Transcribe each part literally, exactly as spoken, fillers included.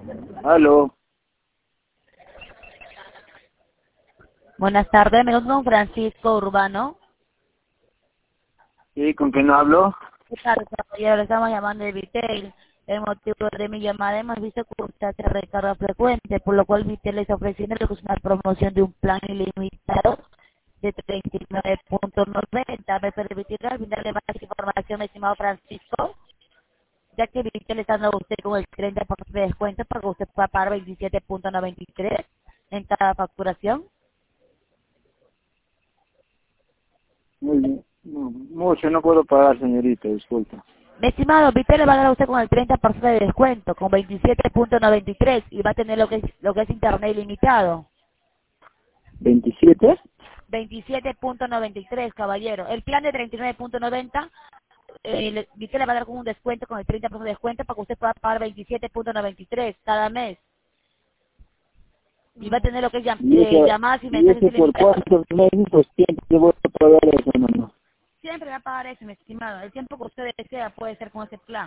Aló. Buenas tardes, me encuentro con Francisco Urbano. Sí, ¿con quién hablo? ¿Qué tal, caballero? Le estamos llamando de Vitel. El motivo de mi llamada, hemos visto que usted hace recarga frecuente, por lo cual Vitel le está ofreciendo lo que es una promoción de un plan ilimitado de treinta y nueve punto noventa. ¿Me permitirá brindarle más información, estimado Francisco? Ya que Vitel le está dando a usted con el treinta por ciento de descuento para que usted pueda pagar veintisiete punto noventa y tres en cada facturación. Muy bien. No, mucho no puedo pagar, señorita, disculpa. Mi estimado, Vitel le va a dar a usted con el treinta por ciento de descuento, con veintisiete punto noventa y tres y va a tener lo que es, lo que es internet ilimitado. ¿veintisiete? veintisiete punto noventa y tres, caballero. El plan de treinta y nueve punto noventa, eh, le- Vitel le va a dar con un descuento, con el treinta por ciento de descuento, para que usted pueda pagar veintisiete punto noventa y tres cada mes. Y va a tener lo que es llam- ¿Y eh, eso, llamadas y y mensajes eso por ilimitados. cuántos meses pues, siempre voy a pagar eso, mamá? Siempre va a pagar eso, mi estimado. El tiempo que usted desea puede ser con ese plan.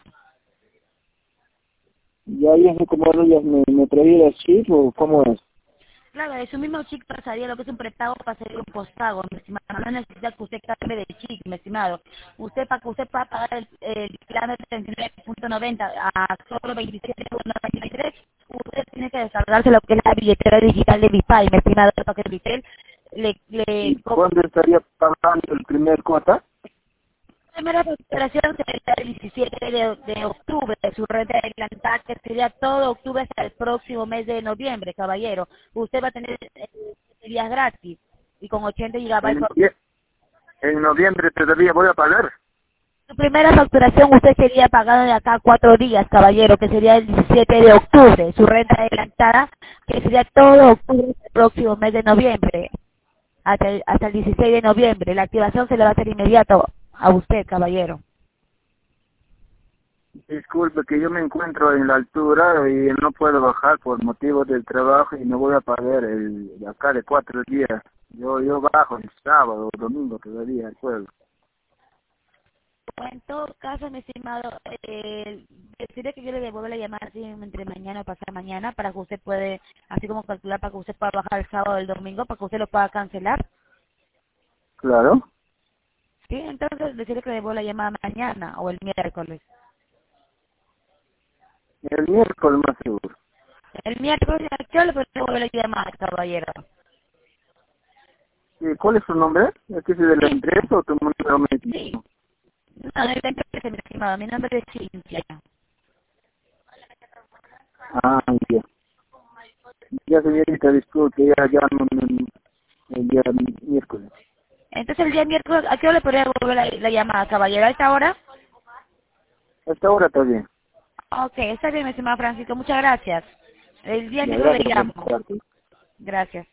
¿Ya eso como ya me, me traía el chip o cómo es? Claro, de su mismo chip pasaría lo que es un prepago, pasaría un postpago, mi estimado. No necesita que usted cambie de chip, mi estimado. Usted, para que usted pueda pagar el, el plan de treinta y nueve punto noventa a solo veintisiete punto noventa y tres, usted tiene que descargarse lo que es la billetera digital de Bipay, mi estimado, para que Vitel le, le ¿Y cuándo estaría pagando el primer cuota? La primera facturación sería el diecisiete de, de octubre, su renta adelantada, que sería todo octubre hasta el próximo mes de noviembre, caballero. Usted va a tener eh, días gratis y con ochenta En, gigabytes. por- novie- en noviembre todavía voy a pagar. Su primera facturación usted sería pagada de acá a cuatro días, caballero, que sería el diecisiete de octubre. Su renta adelantada, que sería todo octubre hasta el próximo mes de noviembre, hasta el, hasta el dieciséis de noviembre. La activación se le va a hacer inmediato a usted, caballero. Disculpe que yo me encuentro en la altura y no puedo bajar por motivos del trabajo y no voy a pagar el de acá de cuatro días. Yo yo bajo el sábado o domingo todavía al pueblo. En todo caso, mi estimado, eh, decirle que yo le devuelvo la llamada así entre mañana o pasado mañana para que usted puede, así como calcular para que usted pueda bajar el sábado o el domingo, para que usted lo pueda cancelar. Claro. Sí, entonces decirle que le devuelvo la llamada mañana o el miércoles. El miércoles más seguro. El miércoles yo le devuelvo la llamada, caballero. ¿Y cuál es su nombre? ¿Es que es de la Sí, empresa o tu número sí. médico? No, no hay empresa, mi estimado. Mi nombre es Cintia. Ah, ya. Ya señorita, disculpe, ya llamo el, el día miércoles. Entonces el día miércoles, ¿a qué hora le podría devolver la, la llamada, caballero? ¿A esta hora? Hasta ahora está bien. Ok, está bien, mi estimado Francisco. Muchas gracias. El día Ya, miércoles le gracias por llamo. escucharte. Gracias.